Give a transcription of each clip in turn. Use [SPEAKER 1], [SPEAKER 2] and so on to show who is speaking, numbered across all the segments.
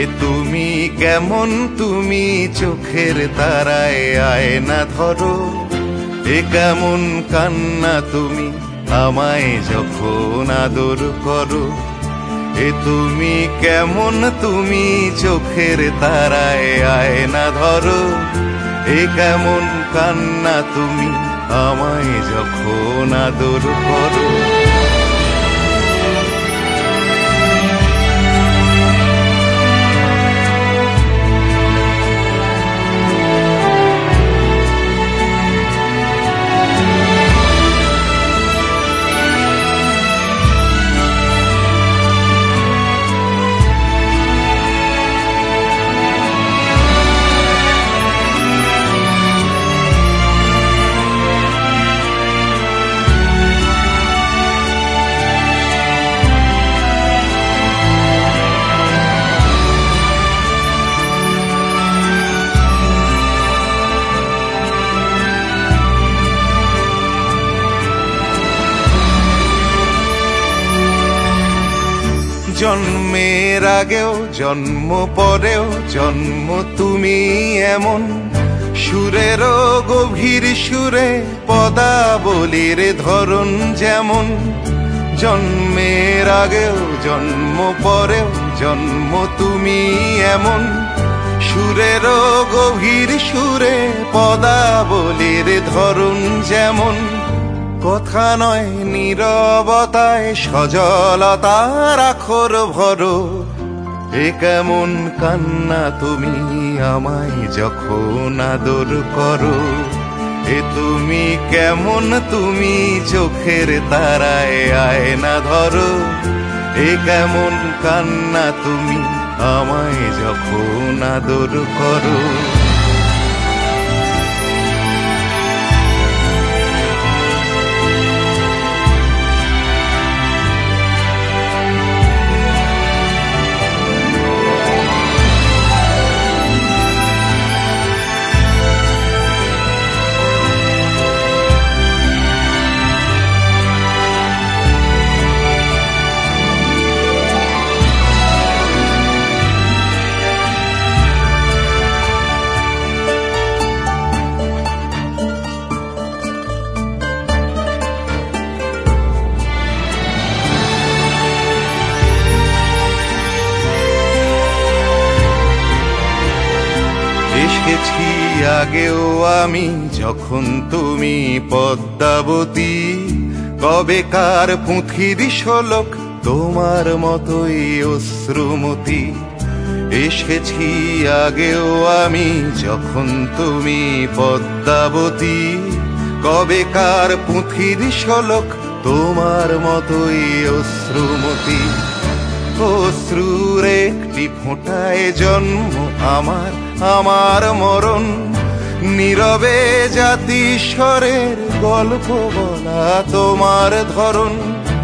[SPEAKER 1] এ তুমি কেমন, তুমি চোখের তারায় আয়না ধরো। এ কেমন কান্না তুমি আমায় যখন আদর করো। এ তুমি কেমন, তুমি চোখের তারায় আয়না ধরো। এ কেমন কান্না তুমি আমায় যখন আদর করো। জন্মের আগেও জন্ম পরেও জন্ম তুমি এমন, সুরেরও গভীর সুরে পদাবলীর ধরন যেমন। জন্মের আগেও জন্ম পরেও জন্ম তুমি এমন, সুরেরও গভীর সুরে পদাবলীর ধরন যেমন। কথা নয় নীরবতায় সজলতার আখর ভরো। এ কেমন কান্না তুমি আমায় যখন আদর করো। এ তুমি কেমন, তুমি চোখের তারায় আয়না ধরো। এ কেমন কান্না তুমি আমায় যখন আদর করো। এসেছি আগেও আমি যখন তুমি পদ্মাবতী। কবেকার পুঁথির শোলক তোমার মতোই অশ্রুমতি। এসেছি আগেও আমি যখন তুমি পদ্মাবতী। কবেকার পুঁথির শোলক তোমার মতোই অশ্রুমতি। অশ্রুর একটি ফোঁটায় জন্ম আমার, আমার মরণ। নীরবে জাতিস্বরের গল্প বলা তোমার ধরন।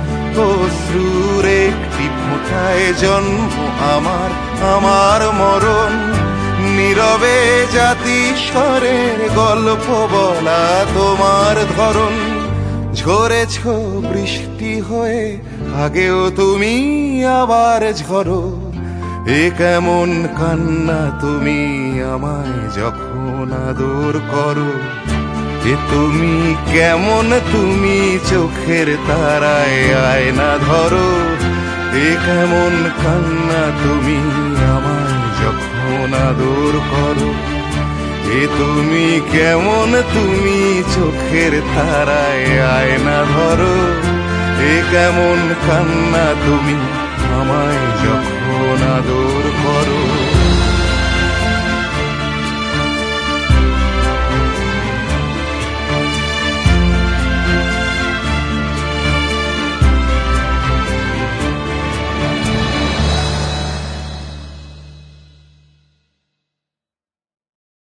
[SPEAKER 1] অশ্রুর একটি ফোঁটায় জন্ম আমার, আমার মরণ। নীরবে জাতিস্বরের গল্প বলা তোমার ধরন। ঝরেছ বৃষ্টি হয়ে আগেও তুমি আবার ঝরো। এ কেমন কান্না তুমি আমায় যখন আদর করো। এ তুমি কেমন, তুমি চোখের তারায় আয়না ধরো। এ কেমন কান্না তুমি আমায় যখন আদর করো। এ তুমি কেমন, তুমি চোখের তারায় আয়না ধরো। এ কেমন কান্না তুমি আমায় যখন